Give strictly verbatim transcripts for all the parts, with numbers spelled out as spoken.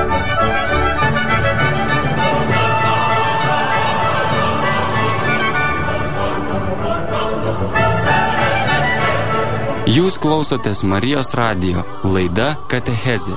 Jūs klausotės Marijos radijo, laida Katechezė.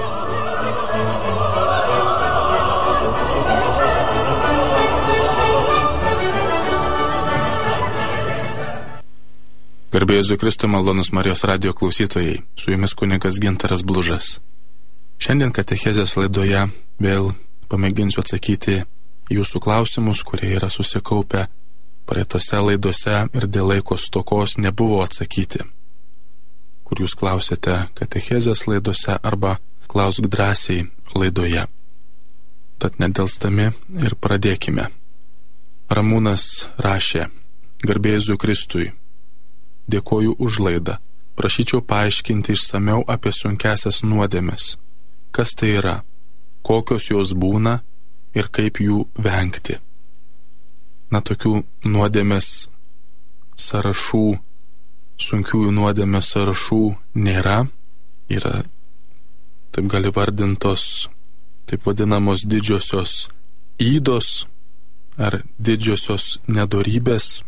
Garbė Jėzui Kristui, malonūs Marijos radijo klausytojai, su jumis kunigas Gintaras Blužas. Šiandien Katechezės laidoje vėl pamėginsiu atsakyti jūsų klausimus, kurie yra susikaupę praeitose laidose ir dėl laiko stokos nebuvo atsakyti, kur jūs klausėte Katechezės laidose arba Klausk drąsiai laidoje. Tad nedelsdami ir pradėkime. Ramūnas rašė: Garbė Jėzui Kristui, dėkoju už laidą. Prašyčiau paaiškinti išsamiau apie sunkiasias nuodėmes. Kas tai yra, kokios jos būna ir kaip jų vengti. Na, tokių nuodėmės sąrašų, sunkiųjų nuodėmės sąrašų nėra. Yra, taip gali vardintos, taip vadinamos didžiosios ydos ar didžiosios nedorybės,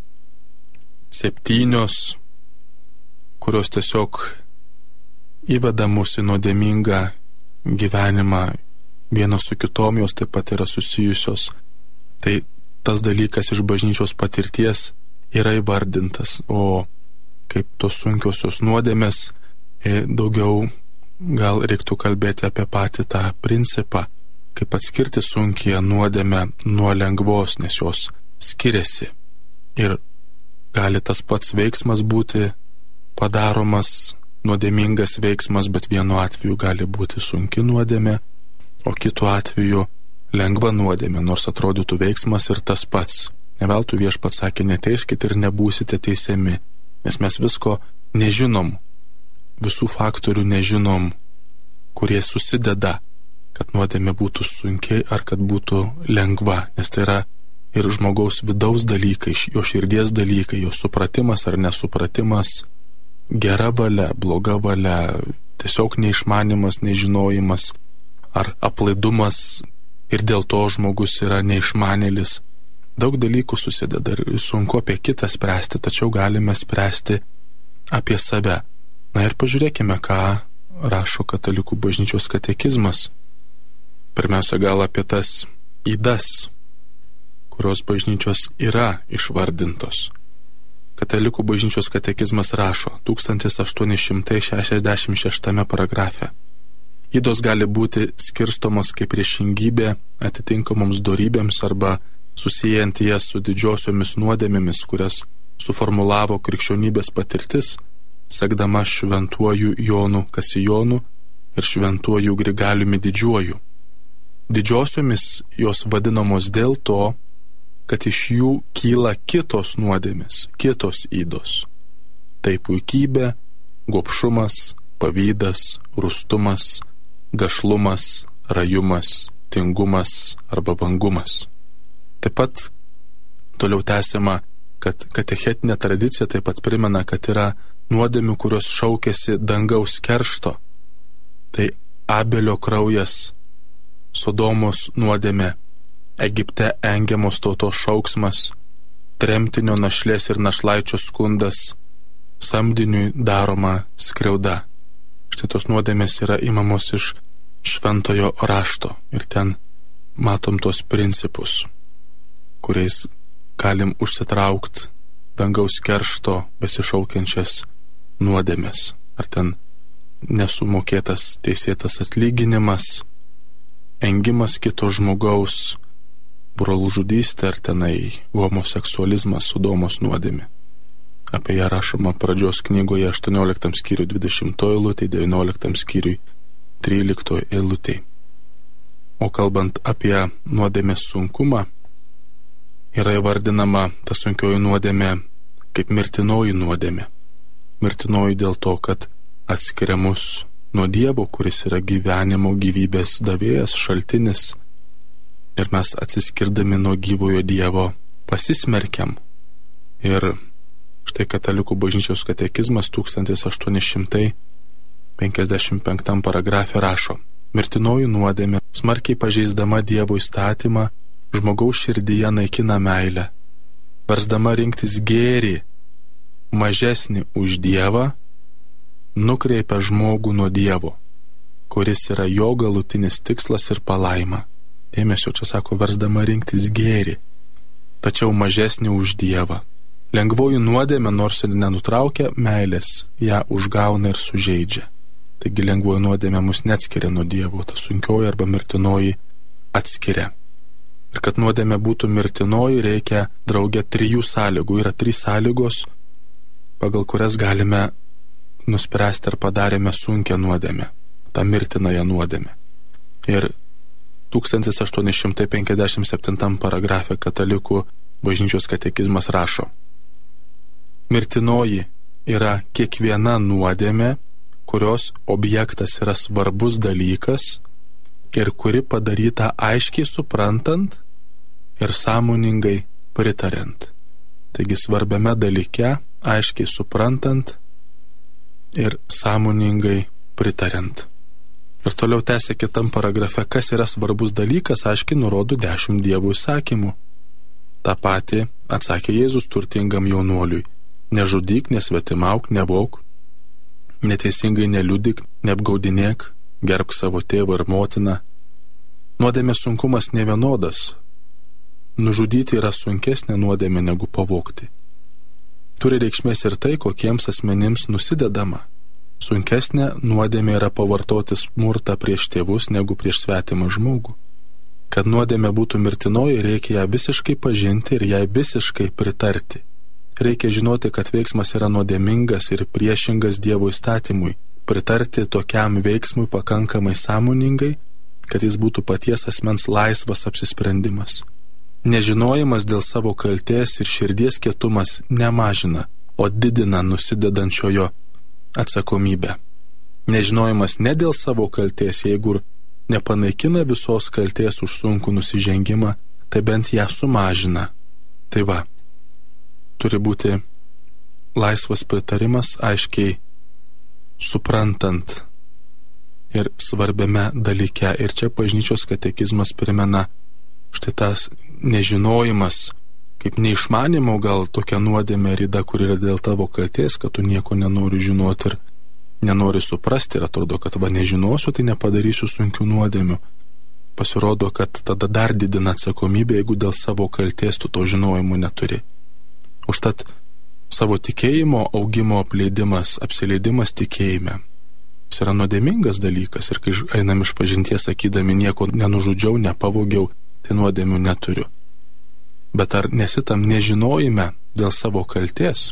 septynios, kurios tiesiog įveda mus į nuodėmingą gyvenimą, vienos su kitom jos taip pat yra susijusios. Tai tas dalykas iš bažnyčios patirties yra įvardintas, o kaip tos sunkiosios nuodėmės, daugiau gal reiktų kalbėti apie patį tą principą, kaip atskirti sunkią nuodėmę nuo lengvos, nes jos skiriasi. Ir gali tas pats veiksmas būti padaromas, nuodėmingas veiksmas, bet vienu atveju gali būti sunki nuodėmė, o kitu atveju lengva nuodėmė, nors atrodytų veiksmas ir tas pats. Neveltui Viešpats sakė: neteiskite ir nebūsite teisiami, nes mes visko nežinom, visų faktorių nežinom, kurie susideda, kad nuodėmė būtų sunkiai ar kad būtų lengva, nes tai yra ir žmogaus vidaus dalykai, jo širdies dalykai, jo supratimas ar nesupratimas, gera valia, bloga valia, tiesiog neišmanimas, nežinojimas ar aplaidumas ir dėl to žmogus yra neišmanėlis. Daug dalykų susideda ir sunku apie kitą spręsti, tačiau galime spręsti apie save. Na ir pažiūrėkime, ką rašo Katalikų bažnyčios katekizmas. Pirmiausia, gal apie tas ydas, kurios bažnyčios yra išvardintos. Katalikų bažnyčios katekizmas rašo tūkstantis aštuoni šimtai šešiasdešimt šeštame paragrafe: ydos gali būti skirstomos kaip priešingybė atitinkamoms dorybėms arba susijęjant jas su didžiosiomis nuodėmėmis, kurias suformulavo krikščionybės patirtis, sekdama šventuoju Jonu Kasijonu ir šventuoju Grigaliumi Didžiuoju. Didžiosiomis jos vadinamos dėl to, kad iš jų kyla kitos nuodėmės, kitos ydos. Tai puikybė, gobšumas, pavydas, rūstumas, gašlumas, rajumas, tingumas arba vangumas. Taip pat toliau tęsiama, kad katechetinė tradicija taip pat primena, kad yra nuodėmių, kurios šaukiasi dangaus keršto. Tai Abelio kraujas, Sodomos nuodėmė, Egipte engiamos tautos šauksmas, tremtinio našlės ir našlaičio skundas, samdiniui daroma skriauda. Štai tos nuodėmės yra imamos iš šventojo rašto ir ten matom tos principus, kuriais galim užsitraukti dangaus keršto besišaukiančias nuodėmės. Ar ten nesumokėtas teisėtas atlyginimas, engimas kito žmogaus, brolžudystė ar tenai homoseksualizmas, Sodomos nuodėmė. Apie ją rašoma pradžios knygoje aštuonioliktam skyriui dvidešimtoji eilutė, devynioliktam skyriui tryliktoji eilutė. O kalbant apie nuodėmės sunkumą, yra įvardinama ta sunkioji nuodėmė kaip mirtinoji nuodėmė. Mirtinoji dėl to, kad atskiria mus nuo Dievo, kuris yra gyvenimo, gyvybės davėjas, šaltinis, ir mes atsiskirdami nuo gyvojo Dievo pasismerkiam. Ir štai Katalikų bažnyčios katekizmas tūkstantis aštuoni šimtai penkiasdešimt penktam paragrafe rašo: Mirtinoji nuodėmė, smarkiai pažeisdama Dievo įstatymą, žmogaus širdyje naikina meilę, versdama rinktis gėrį, mažesnį už Dievą, nukreipia žmogų nuo Dievo, kuris yra jo galutinis tikslas ir palaima. Dėmesio, čia sako, versdama rinktis gėrį, tačiau mažesnį už Dievą. Lengvoji nuodėmė, nors ir nenutraukia meilės, ją užgauna ir sužeidžia. Taigi lengvoji nuodėmė mus neatskiria nuo Dievo, ta sunkioji arba mirtinoji atskiria. Ir kad nuodėmė būtų mirtinoji, reikia drauge trijų sąlygų. Yra trys sąlygos, pagal kurias galime nuspręsti, ar padarėme sunkią nuodėmę, tą mirtinąją nuodėmę. Ir tūkstantis aštuoni šimtai penkiasdešimt septintam paragrafe Katalikų bažnyčios katekizmas rašo: mirtinoji yra kiekviena nuodėmė, kurios objektas yra svarbus dalykas ir kuri padaryta aiškiai suprantant ir sąmoningai pritariant. Taigi svarbiame dalyke aiškiai suprantant ir sąmoningai pritariant. Ir toliau tęsia kitam paragrafe, kas yra svarbus dalykas, aiškiai nurodo dešimt Dievo įsakymų. Ta pati atsakė Jėzus turtingam jaunuoliui: nežudyk, nesvetimauk, nevok, neteisingai neliudyk, neapgaudinėk, gerbk savo tėvą ir motiną. Nuodėmės sunkumas nevienodas. Nužudyti yra sunkesnė nuodėmė negu pavogti. Turi reikšmės ir tai, kokiems asmenims nusidedama. Sunkesnė nuodėmė yra pavartoti smurtą prieš tėvus negu prieš svetimą žmogų. Kad nuodėmė būtų mirtinoji, reikia ją visiškai pažinti ir jai visiškai pritarti. Reikia žinoti, kad veiksmas yra nuodėmingas ir priešingas Dievo įstatymui, pritarti tokiam veiksmui pakankamai sąmoningai, kad jis būtų paties asmens laisvas apsisprendimas. Nežinojimas dėl savo kaltės ir širdies kietumas nemažina, o didina nusidedančiojo atsakomybę. Nežinojimas ne dėl savo kaltės, jeigu nepanaikina visos kaltės už sunkų nusižengimą, tai bent ją sumažina. Tai va, turi būti laisvas pritarimas, aiškiai suprantant ir svarbiame dalyke. Ir čia bažnyčios katekizmas primena štai tas nežinojimas, kaip neišmanimo gal tokia nuodėmė rida, kur yra dėl tavo kaltės, kad tu nieko nenori žinoti ir nenori suprasti ir atrodo, kad va nežinosiu, tai nepadarysiu sunkių nuodėmių. Pasirodo, kad tada dar didina atsakomybę, jeigu dėl savo kaltės tu to žinojimo neturi. Užtat savo tikėjimo augimo apleidimas, apsileidimas tikėjime, jis yra nuodėmingas dalykas ir kai einam iš pažinties sakydami nieko nenužudžiau, nepavogiau, tai nuodėmių neturiu. Bet ar nesitam nežinojime dėl savo kaltės?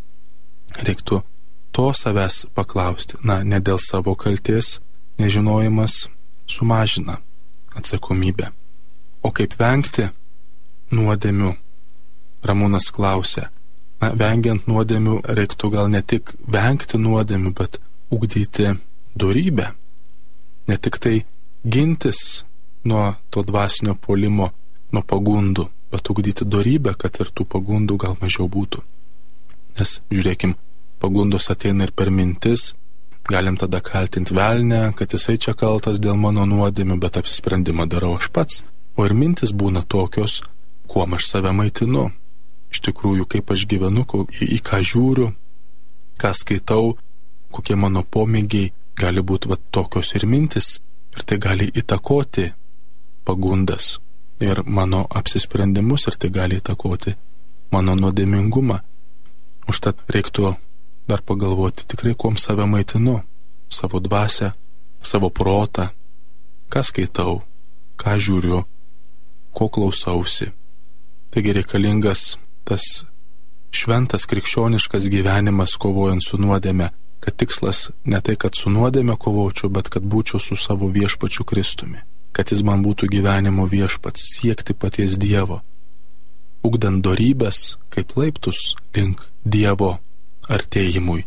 Reiktų to savęs paklausti. Na, ne dėl savo kaltės nežinojimas sumažina atsakomybę. O kaip vengti nuodėmių? Ramūnas klausia. Na, vengiant nuodėmių reiktų gal ne tik vengti nuodėmių, bet ugdyti dorybę. Ne tik tai gintis nuo to dvasinio puolimo, nuo pagundų, bet ugdyti dorybę, kad ir tų pagundų gal mažiau būtų. Nes, žiūrėkim, pagundos ateina ir per mintis, galim tada kaltinti velnę, kad jisai čia kaltas dėl mano nuodėmių, bet apsisprendimą darau aš pats. O ir mintis būna tokios, kuom aš save maitinu. Iš tikrųjų, kaip aš gyvenu, į, į ką žiūriu, ką skaitau, kokie mano pomėgiai, gali būti va tokios ir mintis, ir tai gali įtakoti pagundas ir mano apsisprendimus, ir tai gali įtakoti mano nuodėmingumą. Užtat reiktų dar pagalvoti tikrai, kuom save maitinu, savo dvasią, savo protą, ką skaitau, ką žiūriu, ko klausausi. Taigi reikalingas tas šventas krikščioniškas gyvenimas kovojant su nuodėme, kad tikslas ne tai, kad su nuodėme kovočiau, bet kad būčiau su savo viešpačiu Kristumi, kad jis man būtų gyvenimo viešpats, siekti paties Dievo, ugdant dorybės kaip laiptus link Dievo artėjimui.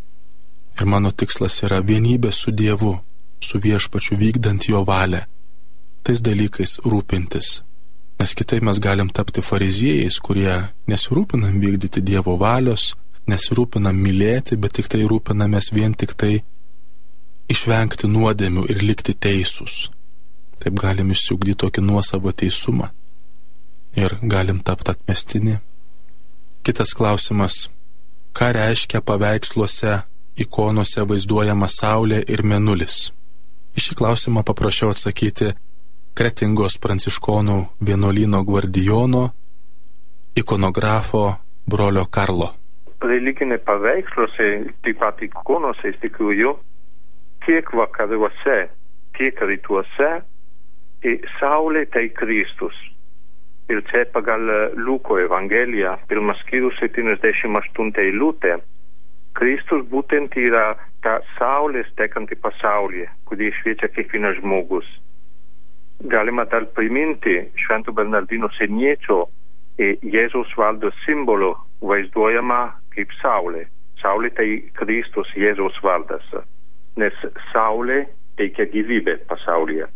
Ir mano tikslas yra vienybė su Dievu, su viešpačiu, vykdant jo valią, tais dalykais rūpintis. Nes kitaip mes galim tapti fariziejais, kurie nesirūpinam vykdyti Dievo valios, nesirūpinam mylėti, bet tik tai rūpinamės vien tik tai išvengti nuodėmių ir likti teisūs. Taip galim išsiugdyti tokį nuosavo teisumą ir galim tapti atmestini. Kitas klausimas. Ką reiškia paveiksluose, ikonose vaizduojama Saulė ir Mėnulis? Į šį klausimą paprašiau atsakyti Kretingos pranciškonų vienuolyno gvardijono, ikonografo brolio Karlo. Religiniai paveiksluose, taip pat ikonose iš tikrųjų, tiek vakaruose, tiek rytuose, Saulė tai Kristus. Ir čia pagal Luko Evangeliją, pirmas skyrius septyniasdešimt aštunta eilutė, Kristus būtent yra ta saulės tekanti pasaulyje, kurį šviečia kiekvienas žmogus. Galima dar priminti Švento Bernardino Sieniečio Jėzaus vardo simbolo vaizduojama kaip saulė. Saulė tai Kristus Jėzaus vardas, nes saulė teikia gyvybę pasaulyje.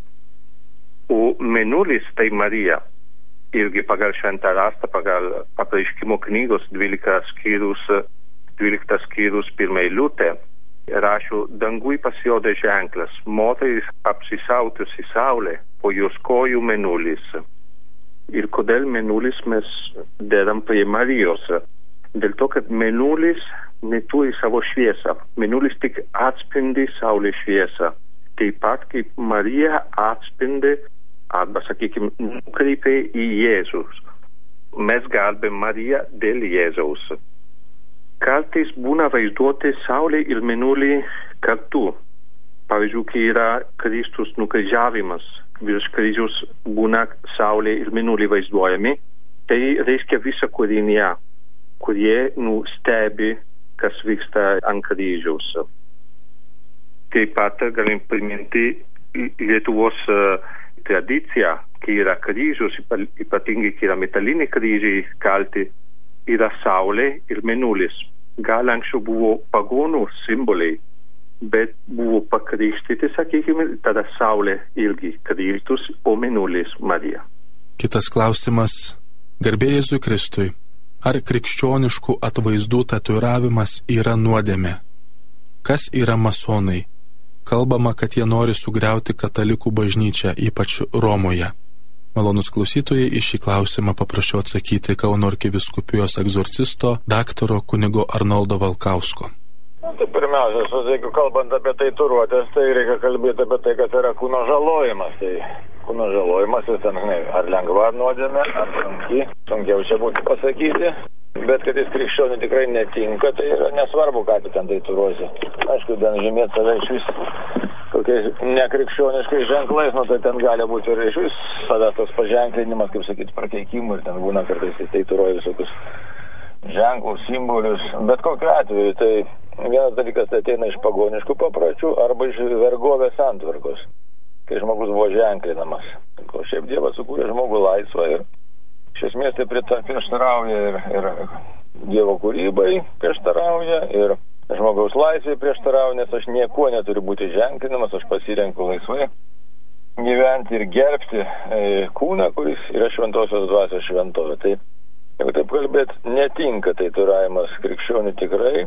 O Mėnulis tai Marija. Irgi pagal šventą rastą, pagal apreiškimo knygos dvylika skyrius, dvyliktas skyrius pirmą eilutę, rašo, dangui pasirodė ženklas, moteris apsisautusi saulė, po jos kojų Mėnulis. Ir kodėl Mėnulis mes dedam prie Marijos? Dėl to, kad Mėnulis neturi savo šviesą. Mėnulis tik atspindi saulės šviesą. Taip pat kaip Marija atspindi arba, sakykime, nukreipė į Jėzus. Mes galbėm Mariją dėl Jėzaus. Kartais būna vaizduoti Saulė ir Mėnulį kartu. Pavyzdžiui, kai yra Kristus nukryžiavimas, virš kryžiaus būna Saulė ir Mėnulį vaizduojami, tai reiškia visą kūrinę, kurie nustebi, kas vyksta ant kryžiaus. Taip pat galim priminti Lietuvos tradicija, kai yra kryžius, ypatingai kai yra metaliniai kryžiai kalti, yra Saulė ir Mėnulis. Gal anksčiau buvo pagonų simboliai, bet buvo pakrikštyti, sakykime, tada Saulė irgi Kristus, o Mėnulis Marija. Kitas klausimas. Garbė Jėzui Kristui. Ar krikščioniškų atvaizdų tatuiravimas yra nuodėmė? Kas yra masonai? Kalbama, kad jie nori sugriauti katalikų bažnyčią, ypač Romoje. Malonus klausytojai, į šį klausimą paprašiau atsakyti Kauno arkivyskupijos egzorcisto daktaro kunigo Arnoldo Valkausko. Na, tai pirmiausia, jeigu kalbant apie tatuiruotės, tai reikia kalbėti apie tai, kad yra kūno žalojimas. Tai kūno žalojimas, ten, ne, ar lengva nuodėmė, ar sunki, sunkiau čia būtų pasakyti. Bet kad jis krikščionių tikrai netinka, tai yra nesvarbu, ką tu ten tatuiruosi. Aišku, ten žymėti save iš vis kokiais nekrikščioniškais ženklais, nu tai ten gali būti ir iš vis savęs tas paženklinimas, kaip sakyti, prakeikimų, ir ten būna kartais tatuiruoja visokius ženklus, simbolius. Bet kokiu atveju, tai vienas dalykas tai ateina iš pagoniškų papročių arba iš vergovės santvarkos, kai žmogus buvo ženklinamas. O šiaip Dievas sukūrė žmogų laisvą ir iš esmės tai prieštarauja ir, ir Dievo kūrybai prieštarauja, ir žmogaus laisvė prieštarauja, nes aš niekuo neturiu būti ženklinamas, aš pasirenku laisvai gyventi ir gerbti e, kūną, kuris yra šventosios dvasios šventovė. Tai, jeigu taip kalbėt, netinka tatuiravimas krikščionių tikrai,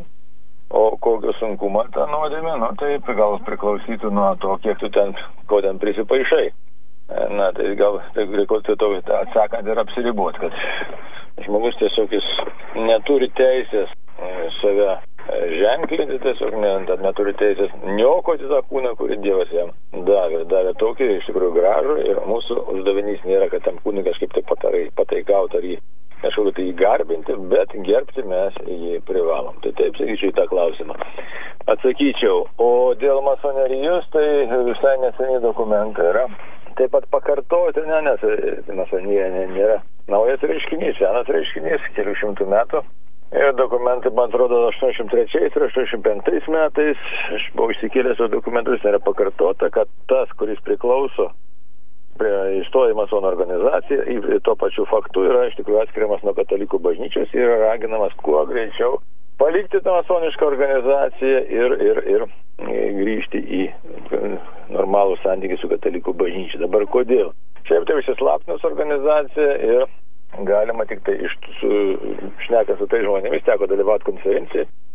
o kokio sunkumo ta nuodėmė, nu taip gal priklausytų nuo to, kiek tu ten, ko ten prisipaišai. Na, tai gal tai reikėtų to atsakant ir apsiriboti, kad žmogus tiesiog jis neturi teisės save ženklinti, tiesiog neturi teisės niokoti tą kūną, kurį Dievas jam davė. Davė tokį iš tikrųjų gražų, ir mūsų uždavinys nėra, kad tam kūnui kažkaip tai patarai, pataikauti ar jį kažkokį tai garbinti, bet gerbti mes jį privalom. Tai taip sakyčiau į tą klausimą. Atsakyčiau, o dėl masonerijos, tai visai neseniai dokumentai yra. Taip pat pakartoti, ne, nes masonija nėra naujas reiškinys, senas reiškinys, kelių šimtų metų. Ir dokumentai, man atrodo, aštuoniasdešimt trečiais ir aštuoniasdešimt penktais metais, aš buvau išsikėlęs su dokumentus, yra pakartota, kad tas, kuris priklauso prie įstojo masonų organizacija, tuo pačiu faktu yra iš tikrųjų atskiriamas nuo katalikų bažnyčios ir yra raginamas kuo greičiau palikti tą masonišką organizaciją ir, ir, ir grįžti į normalų santykį su katalikų bažnyčia. Dabar kodėl? Šiaip tai įsislaptinus organizacija ir galima tik tai iš su, šneką su tai žmonėmis, teko dalyvauti konferencijai,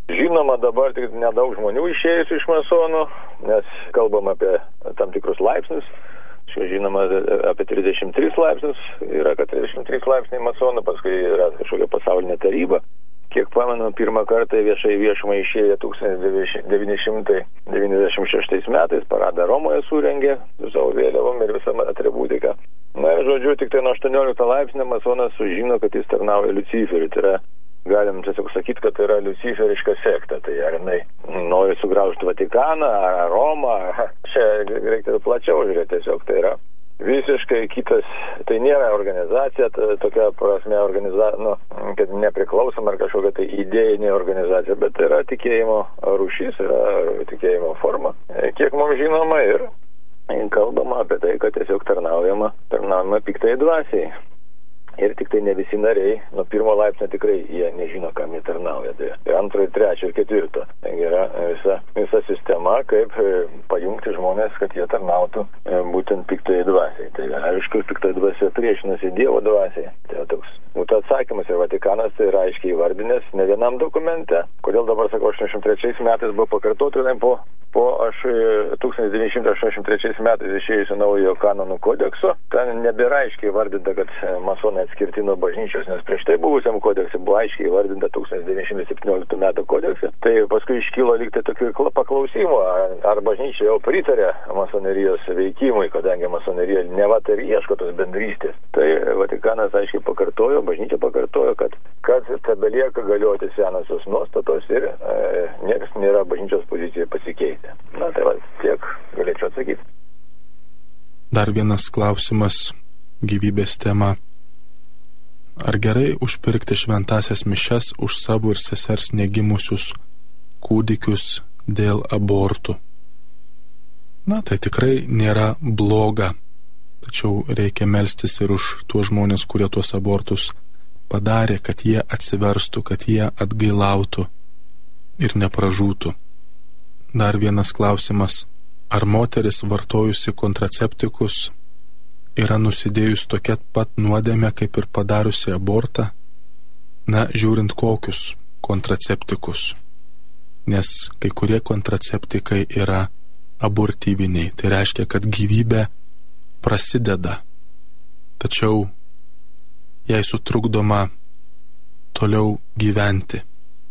Žinoma, dabar tik nedaug žmonių išėjusių iš masonų, nes kalbam apie tam tikrus laipsnius. Žinoma, apie trisdešimt tris laipsnius yra, kad trisdešimt trys laipsniai masonų, paskui yra kažkokia pasaulinė taryba. Kiek pamenu, pirmą kartą viešai viešumą išėjo tūkstantis devyni šimtai devyniasdešimt šeštais metais, paradą Romoje surengė su savo vėliavom ir visą atributiką. Na ir žodžiu, tik tai nuo aštuoniolikto laipsnio masonas sužino, kad jis tarnauja Luciferiui. Tai yra, galim tiesiog sakyti, kad tai yra luciferiška sekta. Tai ar jinai nori sugraužti Vatikaną, ar Romą, čia reikia plačiau žiūrėti tiesiog. Tai yra visiškai kitas, tai nėra organizacija, ta, tokia prasme organizacija, nu, kad nepriklausoma ar kažkokia tai idėjinė organizacija, bet tai yra tikėjimo rūšis, yra tikėjimo forma. Kiek mums žinoma ir kalbama apie tai, kad tiesiog tarnaujama, tarnaujama piktai dvasiai. Ir tik tai ne visi nariai, nuo pirmo laipsnio tikrai jie nežino, kam jie tarnauja. Tai ir antro, ir trečio, ir ketvirto. Taigi yra visa, visa sistema, kaip pajungti žmonės, kad jie tarnautų būtent piktai dvasiai. Tai aišku, piktai dvasia priešinasi Dievo dvasiai. Tai toks būtų atsakymas. Ir Vatikanas tai yra aiškiai įvardinęs ne vienam dokumente. Kodėl dabar, sakau, aštuoniasdešimt trečiais metais buvo pakartotinai po, po aš, tūkstantis devyni šimtai aštuoniasdešimt trečiais metais išėjusio naujo kanonų kodekso. Ten nebėra aiškiai įvardinta, kad masonai atskirti nuo bažnyčios, nes prieš tai buvusiam kodekse buvo aiškiai įvardinta tūkstantis devyni šimtai septynioliktų metų kodekse. Tai paskui iškilo lyg tai tokių paklausimų, ar, ar bažnyčia jau pritarė masonerijos veikimui, kadangi masonerija neva tai ir ieško tos bendrystės. Tai Vatikanas aiškiai pakartojo, bažnyčia pakartojo, kad, kad tebelieka galioti senosios nuostatos ir e, niekas nėra bažnyčios pozicijoje pasikeitę. Na tai va, tiek galėčiau atsakyti. Dar vienas klausimas, gyvybės tema. Ar gerai užpirkti šventasias mišias už savo ir sesers negimusius kūdikius dėl abortų? Na, tai tikrai nėra bloga, tačiau reikia melstis ir už tuos žmonės, kurie tuos abortus padarė, kad jie atsiverstų, kad jie atgailautų ir nepražūtų. Dar vienas klausimas. Ar moteris vartojusi kontraceptikus yra nusidėjus tokia pat nuodėmė, kaip ir padariusi abortą? Na, žiūrint kokius kontraceptikus. Nes kai kurie kontraceptikai yra abortyviniai. Tai reiškia, kad gyvybė prasideda. Tačiau jai sutrukdoma toliau gyventi.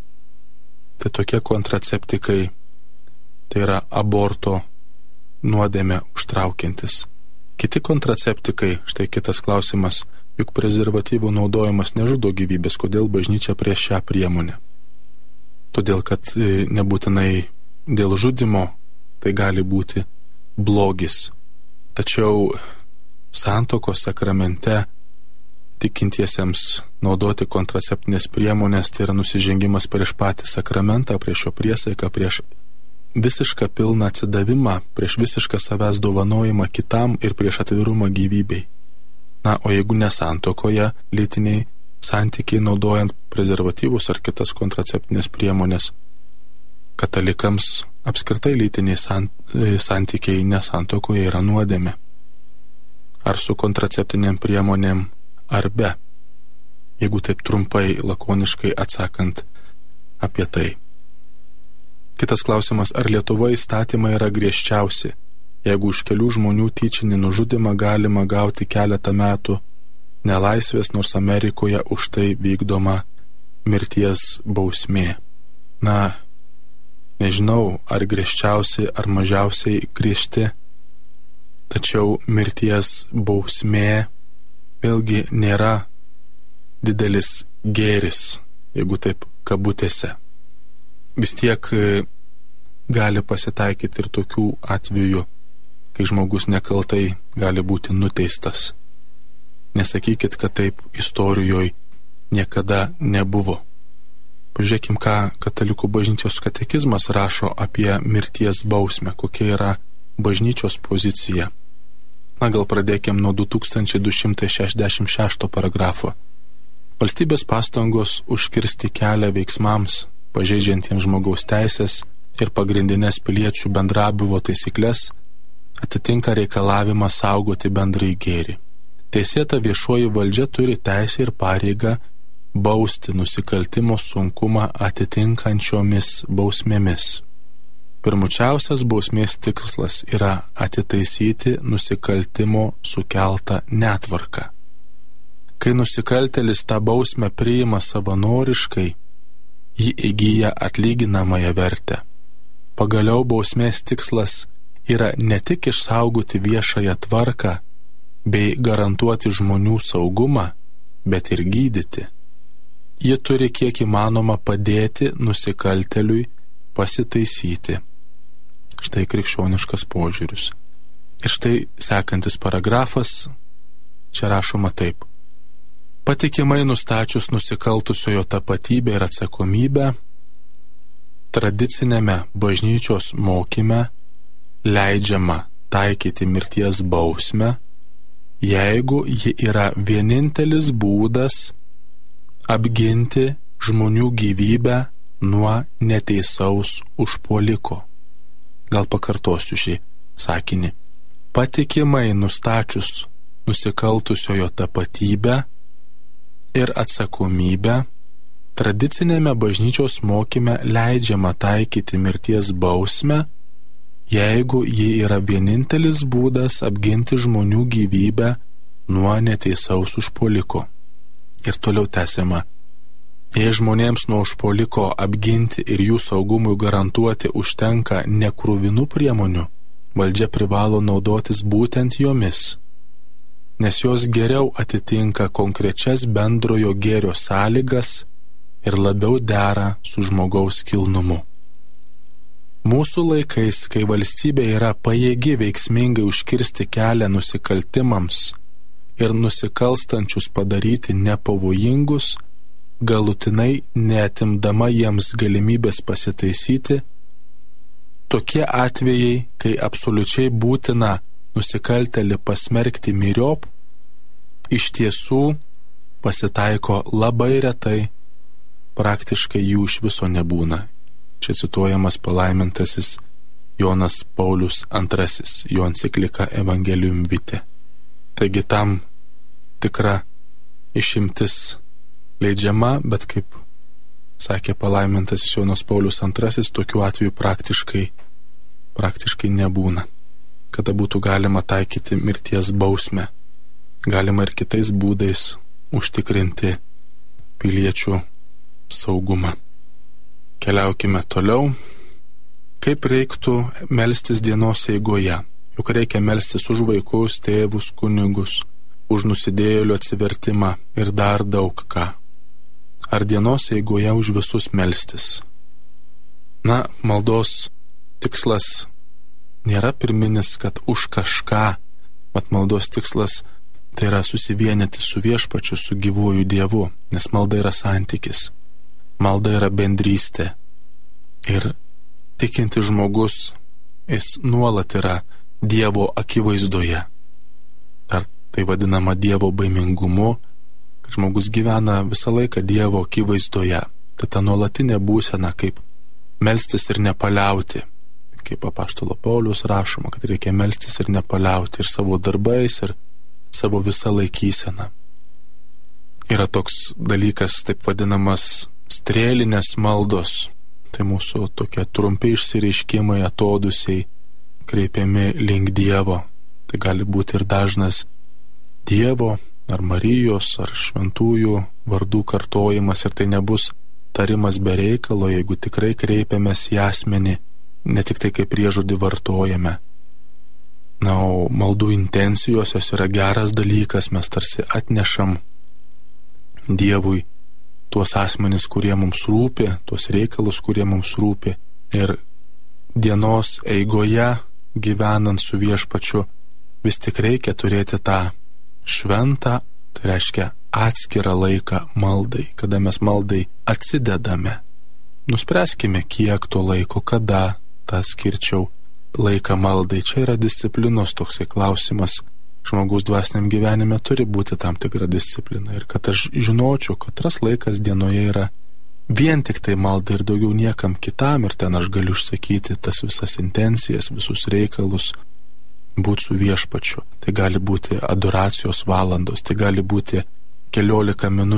Tai tokie kontraceptikai, tai yra aborto nuodėmę užtraukiantis. Kiti kontraceptikai, štai kitas klausimas, juk prezervatyvų naudojimas nežudo gyvybės, kodėl bažnyčia prieš šią priemonę? Todėl, kad nebūtinai dėl žudimo tai gali būti blogis. Tačiau santuokos sakramente tikintiesiems naudoti kontraceptinės priemonės tai yra nusižengimas prieš patį sakramentą, prieš jo priesaiką, prieš visišką pilną atsidavimą, prieš visišką savęs dovanojimą kitam ir prieš atvirumą gyvybei. Na, o jeigu nesantuokoje lytiniai santykiai naudojant prezervatyvus ar kitas kontraceptinės priemonės, katalikams apskritai lytiniai santykiai nesantuokoje yra nuodėmė. Ar su kontraceptinėm priemonėm, ar be. Jeigu taip trumpai, lakoniškai atsakant apie tai. Kitas klausimas, ar Lietuvoje įstatymai yra griežčiausi? Jeigu už kelių žmonių tyčinį nužudimą galima gauti keletą metų nelaisvės, nors Amerikoje už tai vykdoma mirties bausmė. Na, nežinau, ar griežčiausiai, ar mažiausiai griežti, tačiau mirties bausmė vėlgi nėra didelis gėris, jeigu taip kabutėse. Vis tiek gali pasitaikyti ir tokių atvejų, kai žmogus nekaltai gali būti nuteistas. Nesakykit, kad taip istorijoje niekada nebuvo. Pažiūrėkim, ką Katalikų bažnyčios katekizmas rašo apie mirties bausmę, kokia yra bažnyčios pozicija. Na, gal pradėkim nuo du tūkstančiai du šimtai šešiasdešimt šešto paragrafo. Valstybės pastangos užkirsti kelią veiksmams, pažeidžiantiems žmogaus teisės ir pagrindinės piliečių bendrabūvio taisyklės, atitinka reikalavimą saugoti bendrąjį gėrį. Teisėta viešoji valdžia turi teisę ir pareigą bausti nusikaltimo sunkumą atitinkančiomis bausmėmis. Pirmučiausias bausmės tikslas yra atitaisyti nusikaltimo sukeltą netvarką. Kai nusikaltėlis tą bausmę priima savanoriškai, ji įgyja atlyginamąją vertę. Pagaliau bausmės tikslas yra ne tik išsaugoti viešąją tvarką bei garantuoti žmonių saugumą, bet ir gydyti. Ji turi kiek įmanoma padėti nusikaltėliui pasitaisyti. Štai krikščioniškas požiūris. Ir štai sekantis paragrafas, čia rašoma taip. Patikimai nustačius nusikaltusiojo tapatybę ir atsakomybę, tradicinėme bažnyčios mokyme leidžiama taikyti mirties bausmę, jeigu ji yra vienintelis būdas apginti žmonių gyvybę nuo neteisaus užpuoliko. Gal pakartosiu šį sakinį. Patikimai nustačius nusikaltusiojo tapatybę ir atsakomybę, tradicinėme bažnyčios mokyme leidžiama taikyti mirties bausmę, jeigu ji yra vienintelis būdas apginti žmonių gyvybę nuo neteisaus užpuoliko. Ir toliau tęsiama. Jei žmonėms nuo užpuoliko apginti ir jų saugumui garantuoti užtenka nekrūvinų priemonių, valdžia privalo naudotis būtent jomis, nes jos geriau atitinka konkrečias bendrojo gėrio sąlygas ir labiau dera su žmogaus kilnumu. Mūsų laikais, kai valstybė yra pajėgi veiksmingai užkirsti kelią nusikaltimams ir nusikalstančius padaryti nepavojingus, galutinai neatimdama jiems galimybės pasitaisyti, tokie atvejai, kai absoliučiai būtina nusikaltėlį pasmerkti myriop, iš tiesų pasitaiko labai retai, praktiškai jų iš viso nebūna. Čia cituojamas palaimintasis Jonas Paulius antrasis, jo enciklika Evangelium Vitae. Taigi tam tikra išimtis leidžiama, bet kaip sakė palaimintasis Jonas Paulius antrasis, tokių atvejų praktiškai, praktiškai nebūna. Kada būtų galima taikyti mirties bausmę, galima ir kitais būdais užtikrinti piliečių saugumą. Keliaukime toliau. Kaip reiktų melstis dienos eigoje? Juk reikia melstis už vaikus, tėvus, kunigus, už nusidėjėlių atsivertimą ir dar daug ką. Ar dienos eigoje už visus melstis? Na, maldos tikslas nėra pirminis, kad už kažką, mat maldos tikslas tai yra susivienyti su viešpačiu, su gyvuoju Dievu, nes malda yra santykis. Malda yra bendrystė. Ir tikinti žmogus, jis nuolat yra Dievo akivaizdoje. Ar tai vadinama Dievo baimingumu, kad žmogus gyvena visą laiką Dievo akivaizdoje. Tai ta nuolatinė būsena, kaip melstis ir nepaliauti. Kaip apaštalo Paulius rašoma, kad reikia melstis ir nepaliauti ir savo darbais, ir savo visą laikyseną. Yra toks dalykas, taip vadinamas strėlinės maldos. Tai mūsų tokie trumpi išsireiškimai, atodusiai, kreipiami link Dievo. Tai gali būti ir dažnas Dievo, ar Marijos, ar šventųjų vardų kartojimas, ir tai nebus tarimas be reikalo, jeigu tikrai kreipiamės į asmenį, ne tik tai kaip priežodį vartojame. Na, o maldų intencijos jos yra geras dalykas, mes tarsi atnešam Dievui tuos asmenis, kurie mums rūpi, tuos reikalus, kurie mums rūpi. Ir dienos eigoje, gyvenant su viešpačiu, vis tik reikia turėti tą šventą, tai reiškia atskirą laiką maldai, kada mes maldai atsidedame. Nuspręskime, kiek to laiko, kada tą skirčiau laiką maldai. Čia yra disciplinos toksai klausimas. Žmogus dvasiniam gyvenime turi būti tam tikra disciplina. Ir kad aš žinočiau, kad tas laikas dienoje yra vien tik tai malda ir daugiau niekam kitam, ir ten aš galiu išsakyti tas visas intencijas, visus reikalus, būti su viešpačiu. Tai gali būti adoracijos valandos, tai gali būti keliolika minučių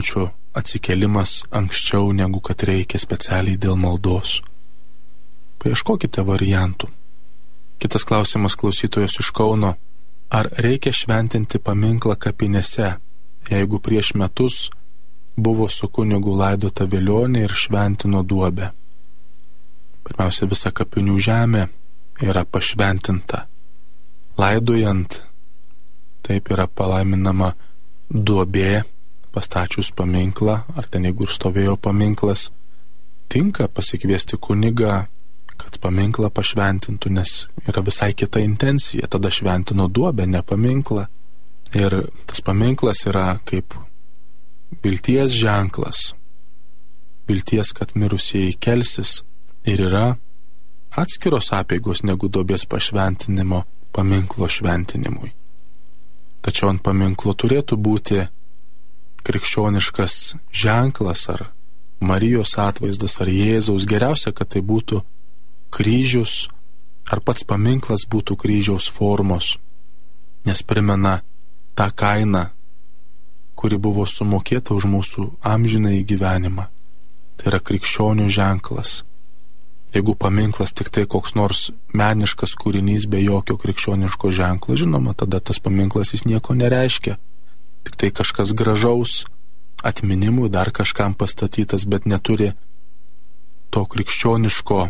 atsikelimas anksčiau negu kad reikia specialiai dėl maldos. Paieškokite variantų. Kitas klausimas klausytojos iš Kauno. Ar reikia šventinti paminklą kapinėse, jeigu prieš metus buvo su kunigu laidota velionė ir šventino duobę? Pirmiausia, visa kapinių žemė yra pašventinta. Laidojant, taip yra palaiminama duobė, pastačius paminklą, ar ten jeigu ir stovėjo paminklas, tinka pasikviesti kunigą, kad paminklą pašventintų, nes yra visai kita intencija. Tada šventino duobę, ne paminklą. Ir tas paminklas yra kaip vilties ženklas. Vilties, kad mirusieji kelsis, ir yra atskiros apeigos negu duobės pašventinimo paminklo šventinimui. Tačiau ant paminklo turėtų būti krikščioniškas ženklas, ar Marijos atvaizdas, ar Jėzaus. Geriausia, kad tai būtų kryžius, ar pats paminklas būtų kryžiaus formos, nes primena tą kainą, kuri buvo sumokėta už mūsų amžinąjį gyvenimą. Tai yra krikščionių ženklas. Jeigu paminklas tik tai koks nors meniškas kūrinys be jokio krikščioniško ženklo, žinoma, tada tas paminklas jis nieko nereiškia. Tik tai kažkas gražaus, atminimui, dar kažkam pastatytas, bet neturi to krikščioniško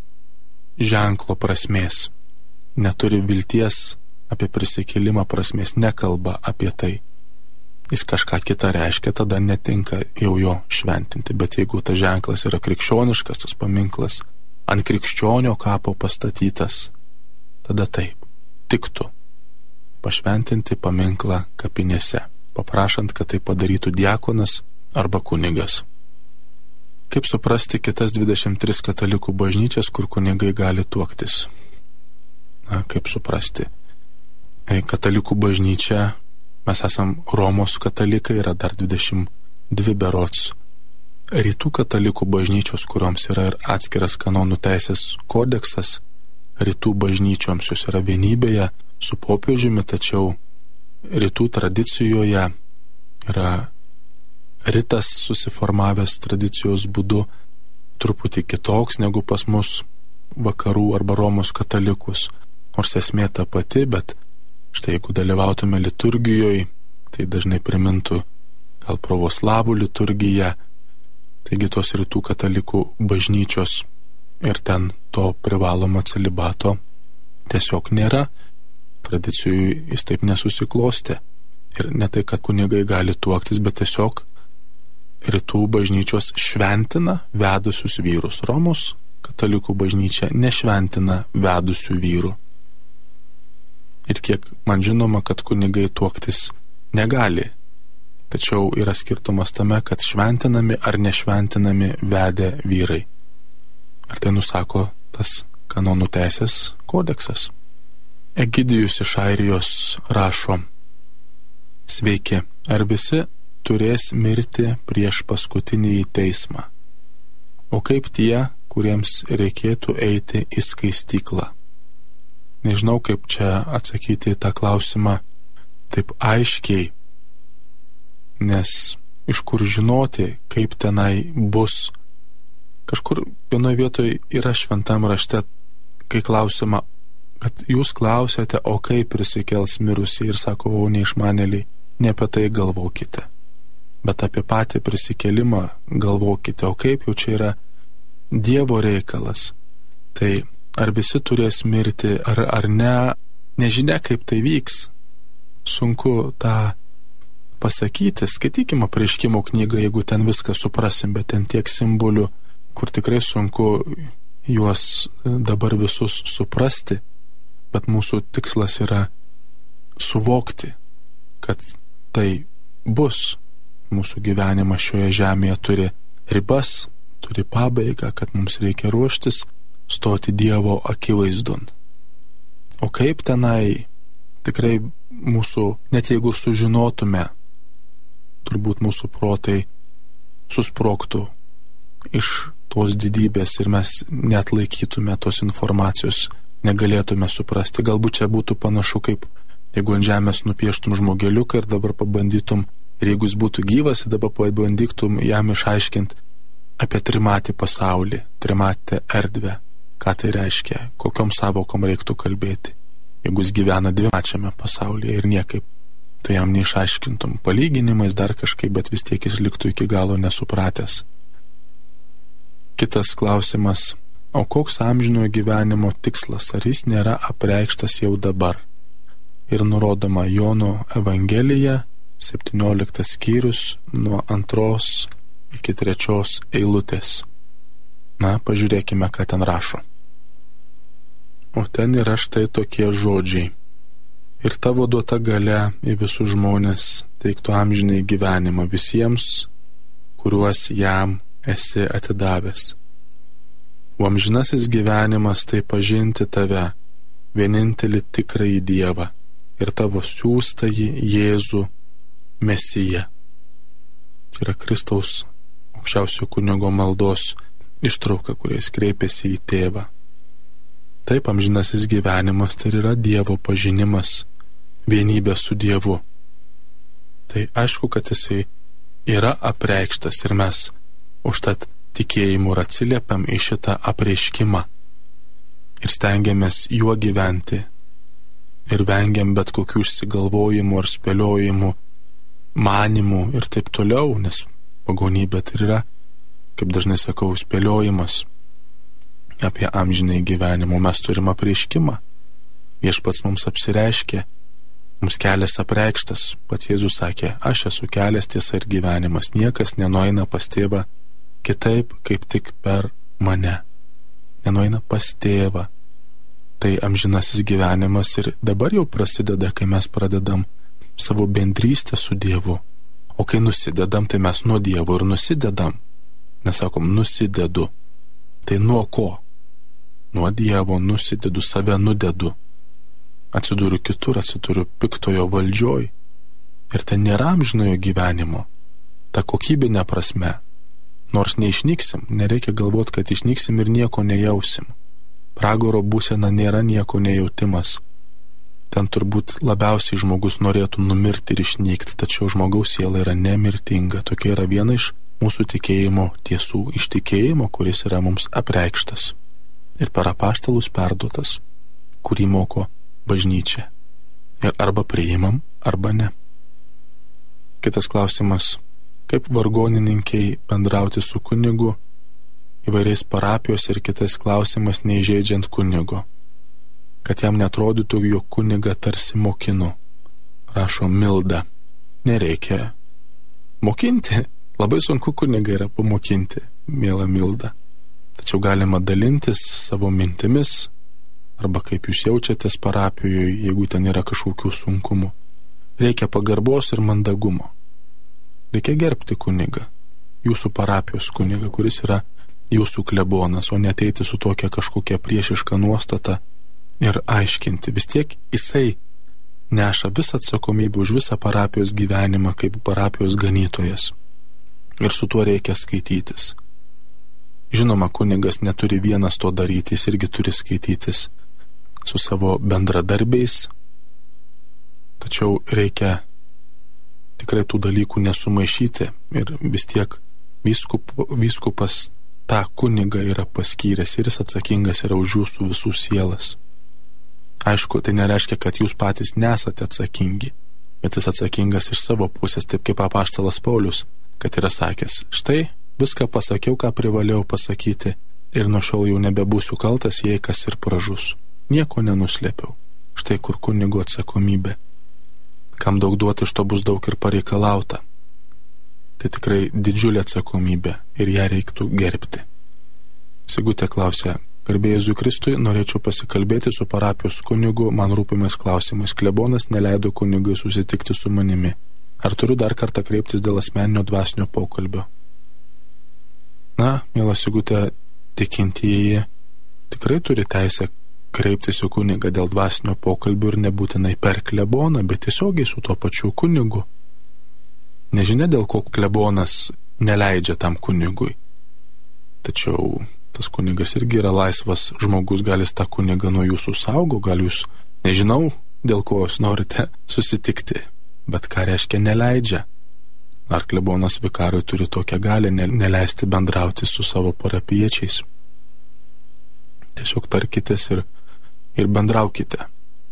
ženklo prasmės, neturi vilties apie prisikėlimą prasmės, nekalba apie tai. Jis kažką kitą reiškia, tada netinka jau jo šventinti. Bet jeigu tas ženklas yra krikščioniškas, tas paminklas ant krikščionio kapo pastatytas, tada taip, tiktų pašventinti paminklą kapinėse, paprašant, kad tai padarytų diakonas arba kunigas. Kaip suprasti kitas dvidešimt tris katalikų bažnyčias, kur kunigai gali tuoktis? Na, kaip suprasti? Katalikų bažnyčia, mes esam Romos katalikai, yra dar dvidešimt dvi berods. Rytų katalikų bažnyčios, kurioms yra ir atskiras kanonų teisės kodeksas, rytų bažnyčioms jos yra vienybėje su popiežiumi, tačiau rytų tradicijoje yra ritas susiformavęs tradicijos būdu truputį kitoks negu pas mus vakarų arba Romos katalikus. Nors esmė ta pati, bet štai jeigu dalyvautume liturgijoje, tai dažnai primintų gal pravoslavų liturgiją, taigi tos rytų katalikų bažnyčios ir ten to privalomo celibato tiesiog nėra. Tradicijų jis taip nesusiklostė. Ir ne tai, kad kunigai gali tuoktis, bet tiesiog rytų bažnyčios šventina vedusius vyrus. Romos katalikų bažnyčia nešventina vedusių vyrų. Ir kiek man žinoma, kad kunigai tuoktis negali. Tačiau yra skirtumas tame, kad šventinami ar nešventinami vedę vyrai. Ar tai nusako tas kanonų teisės kodeksas? Egidijus iš Airijos rašo: Sveiki, ar visi turės mirti prieš paskutinį teismą? O kaip tie, kuriems reikėtų eiti į skaistyklą? Nežinau, kaip čia atsakyti į tą klausimą taip aiškiai, nes iš kur žinoti, kaip tenai bus. Kažkur vienoje vietoje yra šventam rašte, kai klausima, kad jūs klausėte, o kaip prisikels mirusiai, ir sako, o neišmanėliai, ne apie tai galvokite, bet apie patį prisikelimą galvokite, o kaip jau čia yra Dievo reikalas. Tai ar visi turės mirti, ar, ar ne, nežinia, kaip tai vyks. Sunku tą pasakyti. Skaitykime Apreiškimo knygą, jeigu ten viską suprasim, bet ten tiek simbolių, kur tikrai sunku juos dabar visus suprasti, bet mūsų tikslas yra suvokti, kad tai bus. Mūsų gyvenimas šioje žemėje turi ribas, turi pabaigą, kad mums reikia ruoštis stoti Dievo akivaizdon. O kaip tenai, tikrai mūsų, net jeigu sužinotume, turbūt mūsų protai susprogtų iš tos didybės ir mes net laikytume tos informacijos, negalėtume suprasti. Galbūt čia būtų panašu, kaip jeigu ant žemės nupieštum žmogeliuką ir dabar pabandytum Ir jeigu jis būtų gyvas, dabar pabandyktum jam išaiškinti apie trimatį pasaulį, trimatę erdvę, ką tai reiškia, kokiom savokom reiktų kalbėti. Jeigu jis gyvena dvimačiame pasaulyje ir niekaip, tai jam neišaiškintum palyginimais dar kažkaip, bet vis tiek jis liktų iki galo nesupratęs. Kitas klausimas, o koks amžinojo gyvenimo tikslas, ar jis nėra apreikštas jau dabar? Ir nurodoma Jono Evangelija, septynioliktas skyrius, nuo antros iki trečios eilutės. Na, pažiūrėkime, ką ten rašo. O ten yra štai tokie žodžiai. Ir tavo duota galia į visus žmonės teiktų amžinai gyvenimą visiems, kuriuos jam esi atidavęs. O amžinasis gyvenimas tai pažinti tave, vienintelį tikrąjį Dievą, ir tavo siųstąjį Jėzų Mesiją. Čia yra Kristaus aukščiausio kunigo maldos ištrauka, kuriais kreipiasi į tėvą. Taip, amžinasis gyvenimas tai yra Dievo pažinimas, vienybė su Dievu. Tai aišku, kad jisai yra apreikštas ir mes užtat tikėjimu ir atsiliepiam į šitą apreiškimą ir stengiamės juo gyventi ir vengiam bet kokių išsigalvojimų ar spėliojimų, manimų ir taip toliau, nes pagonybė tai yra, kaip dažnai sakau, spėliojimas apie amžinai gyvenimą. Mes turim apreiškimą. Viešpats mums apsireiškė, mums kelias apreikštas. Pats Jėzus sakė, aš esu kelias, tiesa ir gyvenimas. Niekas nenueina pas tėvą kitaip, kaip tik per mane. Nenueina pas tėvą. Tai amžinasis gyvenimas ir dabar jau prasideda, kai mes pradedam savo bendrystę su Dievu. O kai nusidedam, tai mes nuo Dievo ir nusidedam. Nesakom, nusidedu. Tai nuo ko? Nuo Dievo nusidedu, save nudedu. Atsiduriu kitur, atsiduriu piktojo valdžioj. Ir tai nėra amžinojo gyvenimo. Ta kokybinė prasme. Nors neišnyksim, nereikia galvoti, kad išnyksim ir nieko nejausim. Pragaro būsena nėra nieko nejautimas. Ten turbūt labiausiai žmogus norėtų numirti ir išnykti, tačiau žmogaus siela yra nemirtinga. Tokia yra viena iš mūsų tikėjimo tiesų, iš tikėjimo, kuris yra mums apreikštas ir per apaštalus perduotas, kurį moko bažnyčia. Ir arba priimam, arba ne. Kitas klausimas, kaip vargonininkiai bendrauti su kunigu įvairiais parapijos ir kitais klausimas neįžeidžiant kunigo, kad jam netrodytų, jog kunigą tarsi mokinu. Rašo Milda. Nereikia mokinti. Labai sunku kunigą yra pamokinti, miela Milda. Tačiau galima dalintis savo mintimis, arba kaip jūs jaučiatės parapijoje, jeigu ten yra kažkokių sunkumų. Reikia pagarbos ir mandagumo. Reikia gerbti kunigą, jūsų parapijos kunigą, kuris yra jūsų klebonas, o neteiti su tokia kažkokia priešiška nuostata ir aiškinti. Vis tiek jisai neša visą atsakomybę už visą parapijos gyvenimą kaip parapijos ganytojas. Ir su tuo reikia skaitytis. Žinoma, kunigas neturi vienas to daryti, jis irgi turi skaitytis su savo bendradarbiais, tačiau reikia tikrai tų dalykų nesumaišyti ir vis tiek vyskup, vyskupas tą kunigą yra paskyręs ir jis atsakingas yra už jūsų visų sielas. Aišku, tai nereiškia, kad jūs patys nesate atsakingi, bet jis atsakingas iš savo pusės, taip kaip apaštalas Paulius, kad yra sakęs, štai viską pasakiau, ką privalėjau pasakyti ir nuo šiol jau nebebūsiu kaltas, jei kas ir pražus. Nieko nenuslėpiau. Štai kur kunigo atsakomybė. Kam daug duoti, iš to bus daug ir pareikalauta. Tai tikrai didžiulė atsakomybė ir ją reiktų gerbti. Sigutė klausė, garbė Jėzui Kristui, norėčiau pasikalbėti su parapijos kunigu, man rūpimais klausimais. Klebonas neleido kunigui susitikti su manimi. Ar turiu dar kartą kreiptis dėl asmeninio dvasinio pokalbio? Na, miela Sigutė, tikintieji tikrai turi teisę kreiptis į kunigą dėl dvasinio pokalbio ir nebūtinai per kleboną, bet tiesiogiai su tuo pačiu kunigu. Nežinia, dėl ko klebonas neleidžia tam kunigui. Tačiau tas kunigas irgi yra laisvas žmogus, gal jis tą kunigą nuo jūsų saugo, gal jūs, nežinau, dėl ko jūs norite susitikti, bet ką reiškia neleidžia. ar klebonas vikarui turi tokią galią neleisti bendrauti su savo parapiečiais. Tiesiog tarkitės ir, ir bendraukite.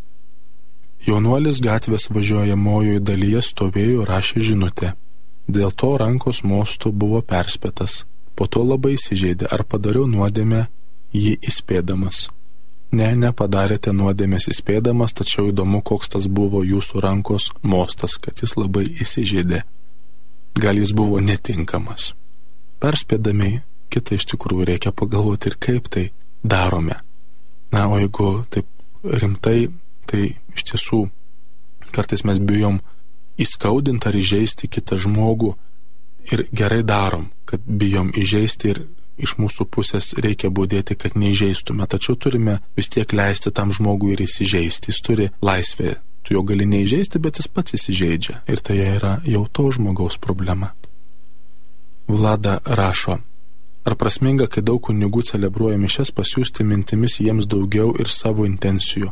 Jaunuolis gatvės važiuojamojoje dalyje stovėjo ir rašė žinutę. Dėl to rankos mostu buvo perspėtas. Po to labai įsižeidė, ar padariau nuodėmę jį įspėdamas. Ne, nepadarėte nuodėmės įspėdamas, tačiau įdomu, koks tas buvo jūsų rankos mostas, kad jis labai įsižeidė. Gal jis buvo netinkamas. Perspėdami kitą iš tikrųjų reikia pagalvoti ir kaip tai darome. Na, o jeigu taip rimtai, tai iš tiesų kartais mes bijom įskaudinti ar įžeisti kitą žmogų ir gerai darom, kad bijom įžeisti ir iš mūsų pusės reikia būdėti, kad neįžeistume, tačiau turime vis tiek leisti tam žmogui ir įsižeisti. Jis turi laisvę, tu jo gali neįžeisti, bet jis pats įsižeidžia ir tai yra jau to žmogaus problema. Vlada rašo, ar prasminga, kai daug kunigų celebruoja mišias, pasiųsti mintimis jiems daugiau ir savo intencijų?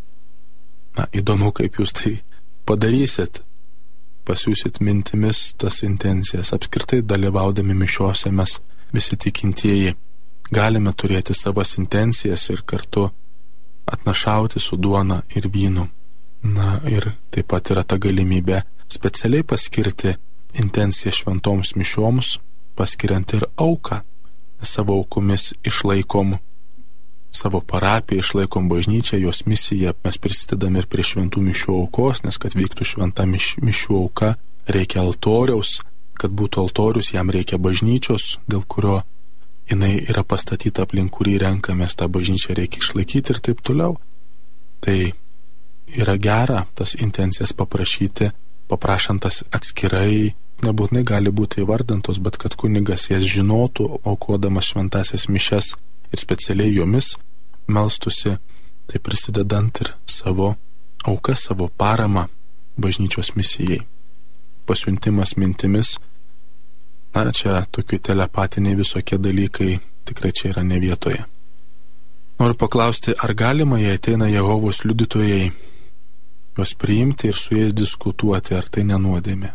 Na, įdomu, kaip jūs tai padarysit. Pasiūsit mintimis tas intencijas. Apskritai dalyvaudami mišiose mes visi tikintieji galime turėti savas intencijas ir kartu atnašauti su duona ir vynu. Na ir taip pat yra ta galimybė specialiai paskirti intenciją šventoms mišioms, paskiriant ir auką. Savo aukomis išlaikom savo parapiją, išlaikom bažnyčią, jos misiją, mes prisidedam ir prie šventų mišių aukos, nes kad vyktų šventa miš, mišių auka, reikia altoriaus, kad būtų altorius, jam reikia bažnyčios, dėl kurio jinai yra pastatyta, aplink kurį renkamės, tą bažnyčią reikia išlaikyti ir taip toliau. Tai yra gera tas intencijas paprašyti, paprašantas atskirai, nebūtinai gali būti įvardintos, bet kad kunigas jas žinotų, aukodamas šventasias mišias ir specialiai jomis melstusi, tai prisidedant ir savo auką, savo paramą bažnyčios misijai. Pasiuntimas mintimis, na, čia tokie telepatiniai visokie dalykai, tikrai čia yra ne vietoje. Noriu paklausti, ar galima, jei ateina Jehovos liudytojai, juos priimti ir su jais diskutuoti, ar tai nenuodėmė?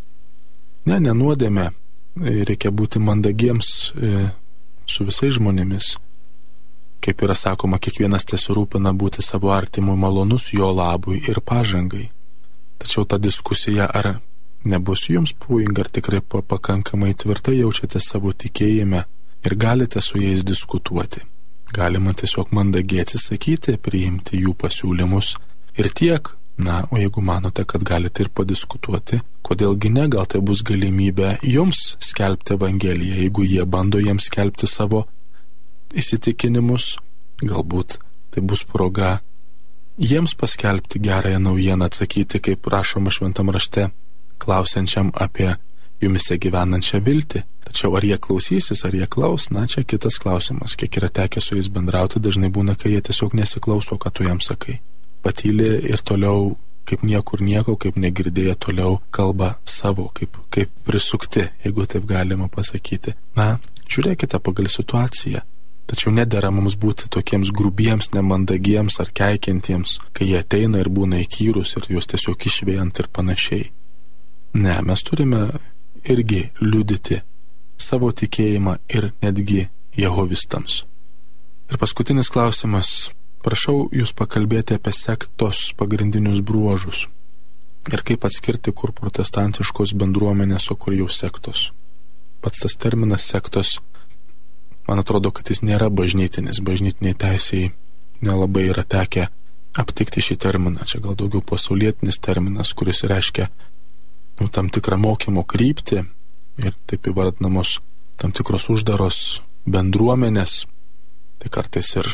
Ne, nenuodėmė, reikia būti mandagiems e, su visais žmonėmis. Kaip yra sakoma, kiekvienas tesirūpina būti savo artimui malonus jo labui ir pažangai. Tačiau ta diskusija, ar nebus jums pavojinga, ar tikrai pakankamai tvirtai jaučiate savo tikėjime ir galite su jais diskutuoti. Galima tiesiog mandagiai atsisakyti, priimti jų pasiūlymus ir tiek. Na, o jeigu manote, kad galite ir padiskutuoti, kodėlgi ne, gal tai bus galimybė jums skelbti Evangeliją, jeigu jie bando jiems skelbti savo įsitikinimus, galbūt tai bus proga jiems paskelbti gerąją naujieną, atsakyti, kaip rašoma šventam rašte, klausiančiam apie jumise gyvenančią viltį. Tačiau ar jie klausysis, ar jie klaus, na, čia kitas klausimas. Kiek yra tekę su jais bendrauti, dažnai būna, kai jie tiesiog nesiklauso, ką tu jam sakai. Patylė ir toliau, kaip niekur nieko, kaip negirdėję, toliau kalba savo, kaip, kaip prisukti, jeigu taip galima pasakyti. Na, žiūrėkite pagal situaciją. Tačiau nedera mums būti tokiems grubiems, nemandagiems ar keikiantiems, kai jie ateina ir būna įkyrus ir juos tiesiog išvėjant ir panašiai. Ne, mes turime irgi liudyti savo tikėjimą ir netgi jehovistams. Ir paskutinis klausimas. Prašau jūs pakalbėti apie sektos pagrindinius bruožus ir kaip atskirti, kur protestantiškos bendruomenės, o kur jau sektos. Pats tas terminas sektos, man atrodo, kad jis nėra bažnytinis. Bažnytiniai teisėjai nelabai yra tekę aptikti šį terminą. Čia gal daugiau pasaulietinis terminas, kuris reiškia nu, tam tikrą mokymo kryptį ir taip įvardinamos tam tikros uždaros bendruomenės. Tai kartais ir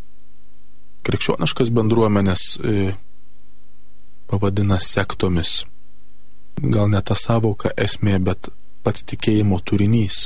krikščioniškas bendruomenės e, pavadina sektomis. Gal ne ta savoka esmė, bet pats tikėjimo turinys.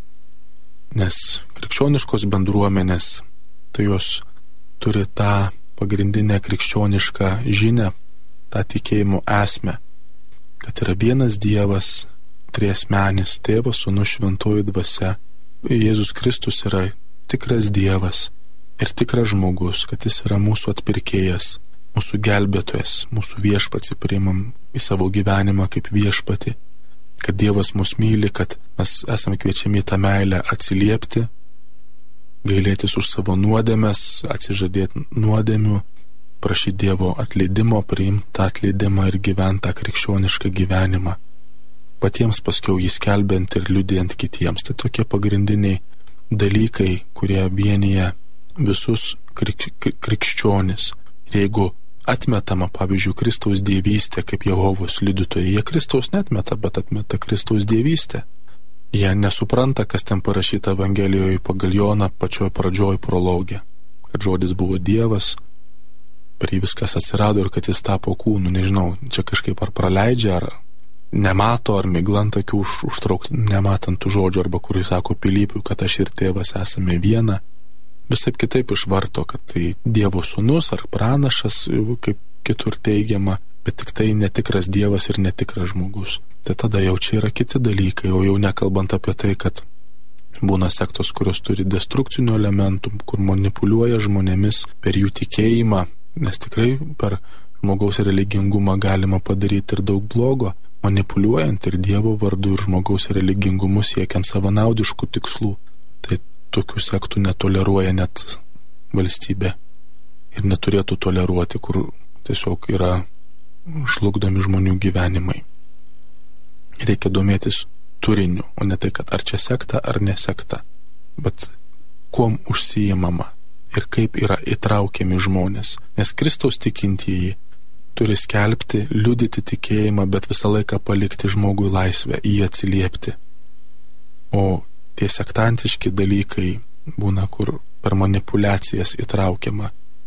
Nes krikščioniškos bendruomenės, tai jos turi tą pagrindinę krikščionišką žinią, tą tikėjimo esmę, kad yra vienas Dievas, triasmenis, Tėvas, Sūnus, Šventoji Dvasia. Jėzus Kristus yra tikras Dievas ir tikras žmogus, kad jis yra mūsų atpirkėjas, mūsų gelbėtojas, mūsų viešpatį priimam į savo gyvenimą kaip viešpatį, kad Dievas mus myli, kad mes esame kviečiami tą meilę atsiliepti, gailėtis už savo nuodėmes, atsižadėti nuodėmių, prašyti Dievo atleidimo, priimti tą atleidimą ir gyventi tą krikščionišką gyvenimą, patiems paskiau jį skelbiant ir liudijant kitiems. Tai tokie pagrindiniai dalykai, kurie vienyje visus krik krikščionis. Ir jeigu atmetama, pavyzdžiui, Kristaus dievystė kaip Jehovos liudytojai, jie Kristaus netmeta, bet atmeta Kristaus dievystę. Jie nesupranta, kas ten parašyta Evangelijoje pagal Joną pačioj pradžioj prologė, kad žodis buvo Dievas, per jį viskas atsirado ir kad jis tapo kūnu. Nežinau, čia kažkaip ar praleidžia, ar nemato, ar miglantakių už, užtraukti, nematant tų žodžių, arba kur jis sako Pilypui, kad aš ir tėvas esame viena. Visaip kitaip išvarto, kad tai Dievo sūnus ar pranašas, kaip kitur teigiama, bet tik tai netikras Dievas ir netikras žmogus. Tai tada jau čia yra kiti dalykai, o jau nekalbant apie tai, kad būna sektos, kurios turi destrukcinių elementų, kur manipuliuoja žmonėmis per jų tikėjimą, nes tikrai per žmogaus religingumą galima padaryti ir daug blogo, manipuliuojant ir Dievo vardu ir žmogaus religingumu siekiant savanaudiškų tikslų. Tai tokių sektų netoleruoja net valstybė ir neturėtų toleruoti, kur tiesiog yra žlugdomi žmonių gyvenimai. Reikia domėtis turiniu, o ne tai, kad ar čia sekta ar nesekta, bet kuom užsiimama ir kaip yra įtraukiami žmonės. Nes Kristaus tikintieji turi skelbti, liudyti tikėjimą, bet visą laiką palikti žmogui laisvę, jį atsiliepti. O tie sektantiški dalykai būna, kur per manipulacijas įtraukiama,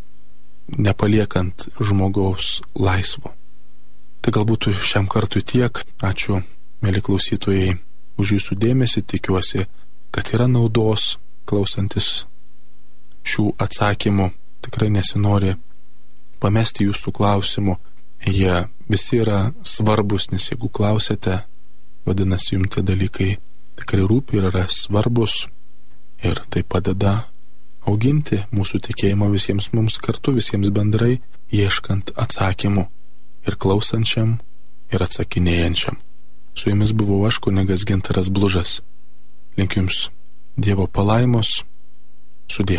nepaliekant žmogaus laisvo. Tai galbūt šiam kartui tiek. Ačiū, mėly klausytojai, už jūsų dėmesį. Tikiuosi, kad yra naudos klausantis šių atsakymų. Tikrai nesinori pamesti jūsų klausimų. Jie visi yra svarbus, nes jeigu klausėte, vadinasi, jums tie dalykai tikrai rūpi ir yra svarbus. Ir tai padeda auginti mūsų tikėjimą visiems mums kartu, visiems bendrai, ieškant atsakymų ir klausančiam, ir atsakinėjančiam. Su jumis buvau aš, kunigas Gintaras Blužas. Linkiu jums Dievo palaimos. Sudie.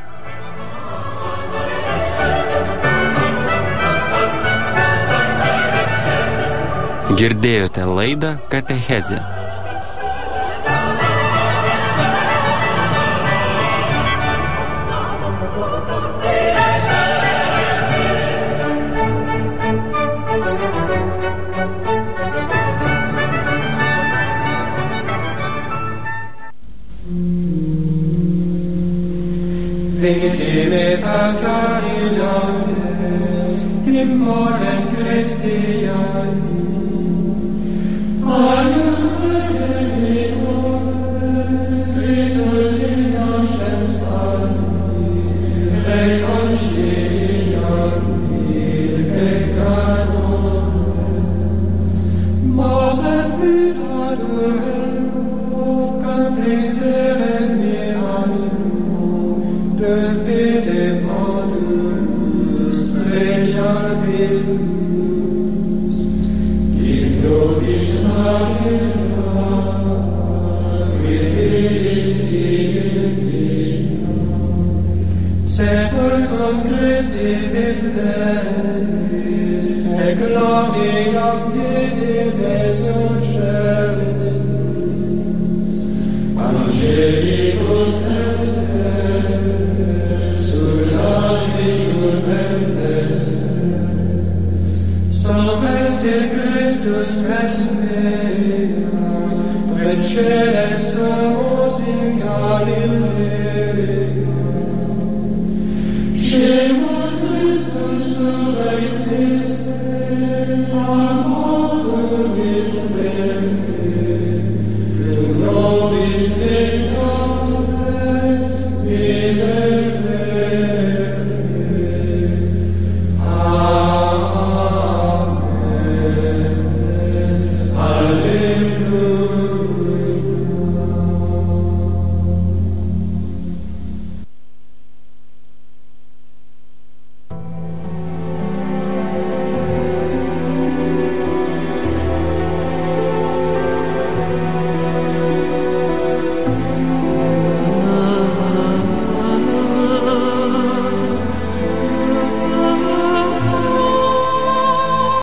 Girdėjote laidą Katechezė. Venite Paschalianes, in molet Christiani, Agnus Redemptoris, Christus in nocems anni, reconciliami peccatores, mos et vitadur, confessere me animo, Deus fide modus, regnat Deus, in nobis Maria, qui fidis divina, sepulcrum Christi vivendis, et gloria fide resurgere, angelicus est Somes in Christus res mea, Princeles suos in Galilea. Semus Christus surrexisse, a mortuis